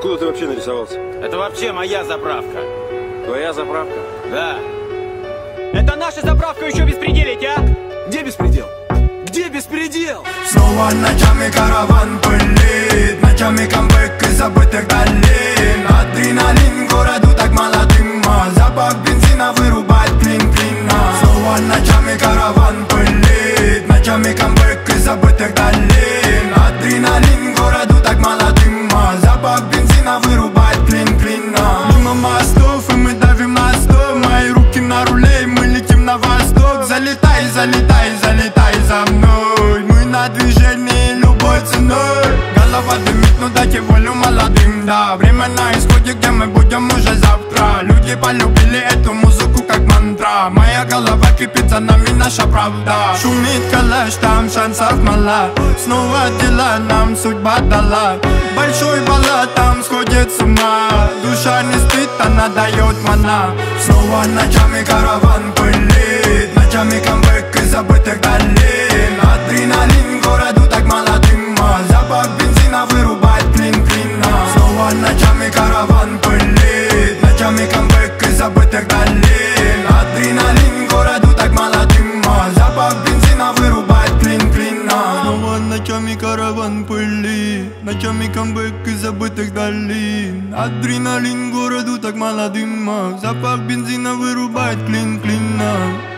Откуда ты вообще нарисовался? Это вообще моя заправка. Твоя заправка? Да. Это наша заправка, еще беспределить, а? Где беспредел? Где беспредел? Снова ночами караван пылит, ночами камбэк из забытых долин. Адреналин городу так мало дыма, запах бензина вырубает клин-клина. Снова ночами караван пылит, ночами камбэк из забытых долин. Адреналин городу так мало дыма, запах бензина вырубает клин-клина. Мимо мостов и мы давим на стоп, мои руки на руле и мы летим на восток. Залетай, залетай, залетай за мной, мы на движении любой ценой. Голова дымит, ну дайте волю молодым, да. Время на исходе, где мы будем уже завтра. Люди полюбили эту музыку как мантра. Моя голова кипит, за нами наша правда. Шумит калаш, там шансов мало. Снова дела нам судьба дала. Большой баллад, там сходит с ума. Душа не спит, она дает мана. Снова ночами караван пылит, ночами камбэк из забытых долин. Адреналин городу так мало дыма, запах бензина вырубает клин-клина. Снова ночами караван пылит, ночами камбэк из забытых долин. Адреналин городу так мало дыма, запах бензина вырубает клин-клина. Снова ночами караван пылит, ночами камбэк из забытых долин. Адреналин городу так мало дыма, запах бензина вырубает клин-клина.